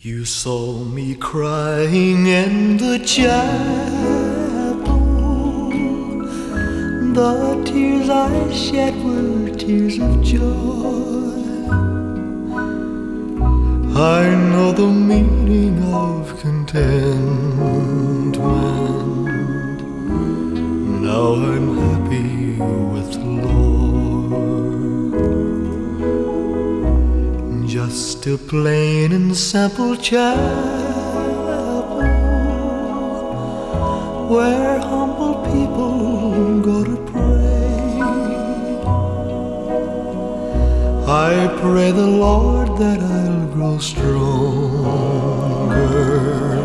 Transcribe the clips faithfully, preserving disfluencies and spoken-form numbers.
You saw me crying in the chapel. The tears I shed were tears of joy. I know the meaning of contentment. Now I'm happy with the Lord. Just a plain and simple chapel where humble people go to pray. I pray the Lord that I'll grow stronger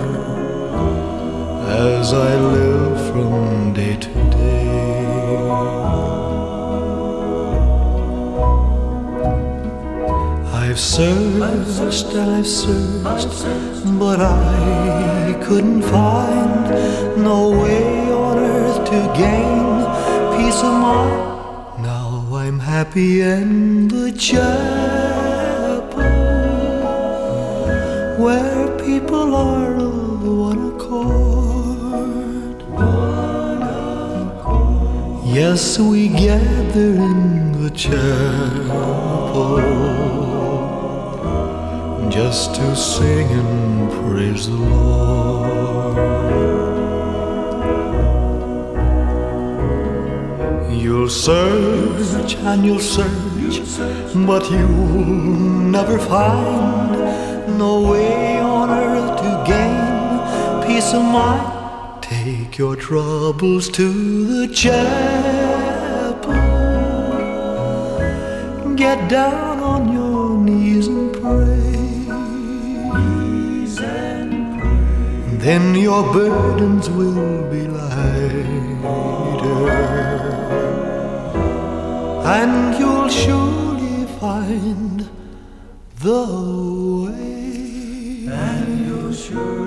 as I live from day to day. I've searched and I've searched, but I couldn't find no way on earth to gain peace of mind. Now I'm happy in the chapel where people are of one accord. One accord. Yes, we gather in the chapel just to sing and praise the Lord. You'll search and you'll search, but you'll never find no way on earth to gain peace of mind. Take your troubles to the chapel. Get down on your knees and pray. Then your burdens will be lighter, and you'll surely find the way. And you'll surely